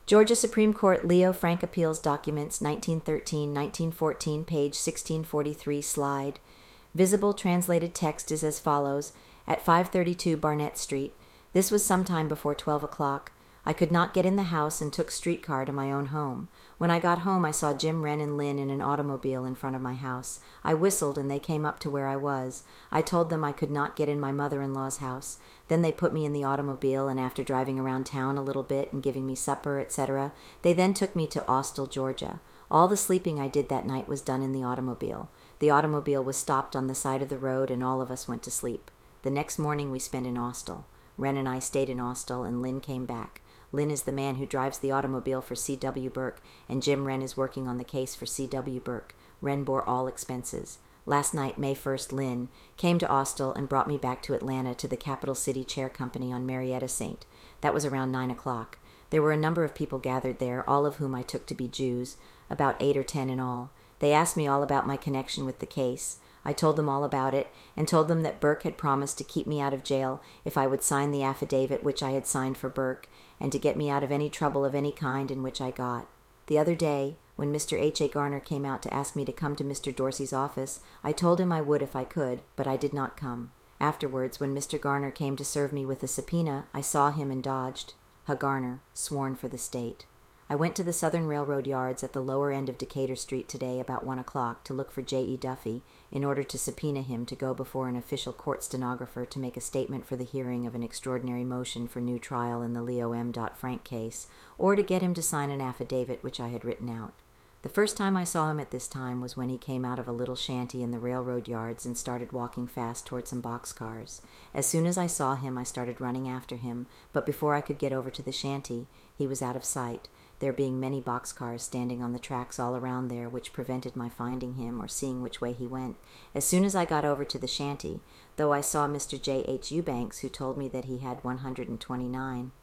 Georgia Supreme Court Leo Frank Appeals Documents 1913-1914, page 1643, slide. Visible translated text is as follows. At 532 Barnett Street. This was some time before 12 o'clock. I could not get in the house and took streetcar to my own home. When I got home, I saw Jim Wren and Lynn in an automobile in front of my house. I whistled, and they came up to where I was. I told them I could not get in my mother-in-law's house. Then they put me in the automobile, and after driving around town a little bit and giving me supper, etc., they then took me to Austell, Georgia. All the sleeping I did that night was done in the automobile. The automobile was stopped on the side of the road, and all of us went to sleep. The next morning we spent in Austell. Wren and I stayed in Austell, and Lynn came back. Lynn is the man who drives the automobile for C.W. Burke, and Jim Wren is working on the case for C.W. Burke. Wren bore all expenses. Last night, May 1st, Lynn came to Austell and brought me back to Atlanta to the Capital City Chair Company on Marietta St. That was around 9 o'clock. There were a number of people gathered there, all of whom I took to be Jews, about 8 or 10 in all. They asked me all about my connection with the case. I told them all about it, and told them that Burke had promised to keep me out of jail if I would sign the affidavit which I had signed for Burke, and to get me out of any trouble of any kind in which I got. The other day, when Mr. H. A. Garner came out to ask me to come to Mr. Dorsey's office, I told him I would if I could, but I did not come. Afterwards, when Mr. Garner came to serve me with a subpoena, I saw him and dodged. H. Garner, sworn for the state. I went to the Southern Railroad yards at the lower end of Decatur Street today about 1 o'clock to look for J.E. Duffy in order to subpoena him to go before an official court stenographer to make a statement for the hearing of an extraordinary motion for new trial in the Leo M. Frank case, or to get him to sign an affidavit which I had written out. The first time I saw him at this time was when he came out of a little shanty in the railroad yards and started walking fast toward some boxcars. As soon as I saw him, I started running after him, but before I could get over to the shanty, he was out of sight, there being many boxcars standing on the tracks all around there, which prevented my finding him or seeing which way he went. As soon as I got over to the shanty, though I saw Mr. J. H. Eubanks, who told me that he had 129,